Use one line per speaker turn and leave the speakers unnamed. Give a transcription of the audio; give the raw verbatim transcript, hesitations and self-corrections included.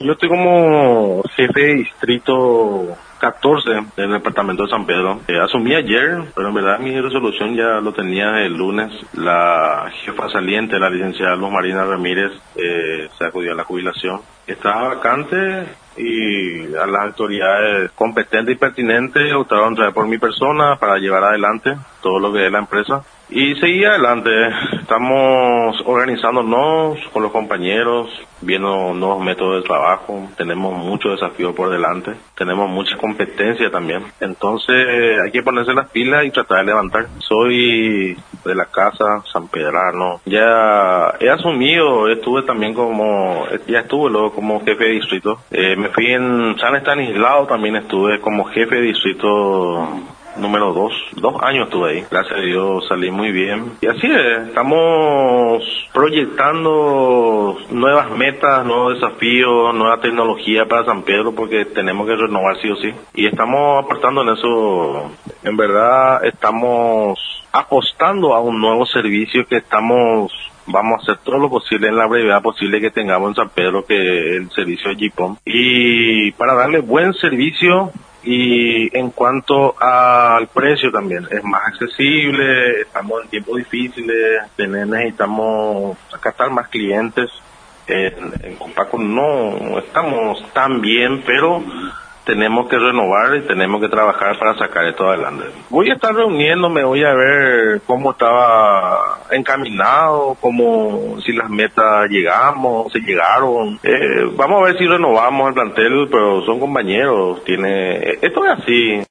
Yo estoy como jefe de distrito catorce del departamento de San Pedro. Eh, asumí ayer, pero en verdad mi resolución ya lo tenía el lunes. La jefa saliente, la licenciada Luz Marina Ramírez, eh, se acudió a la jubilación. Estaba vacante y a las autoridades competentes y pertinentes optaron traer por mi persona para llevar adelante todo lo que es la empresa. Y seguir adelante, estamos organizándonos con los compañeros, viendo nuevos métodos de trabajo, tenemos muchos desafíos por delante, tenemos mucha competencia también, entonces hay que ponerse las pilas y tratar de levantar. Soy de la casa sanpedrano, ya he asumido, estuve también como, ya estuve luego como jefe de distrito, eh, me fui en San Estanislao, también estuve como jefe de distrito número dos, dos años estuve ahí, gracias a Dios salí muy bien. Y así es, estamos proyectando nuevas metas, nuevos desafíos, nueva tecnología para San Pedro porque tenemos que renovar sí o sí. Y estamos aportando en eso, en verdad estamos apostando a un nuevo servicio que estamos, vamos a hacer todo lo posible en la brevedad posible que tengamos en San Pedro, que es el servicio de Jipom. Y para darle buen servicio. Y en cuanto al precio también, es más accesible, estamos en tiempos difíciles, necesitamos captar más clientes. En, en Compaco no estamos tan bien, pero tenemos que renovar y tenemos que trabajar para sacar esto adelante. Voy a estar reuniéndome, voy a ver cómo estaba encaminado, cómo, si las metas llegamos, si llegaron. Eh, vamos a ver si renovamos el plantel, pero son compañeros, tiene, esto es así.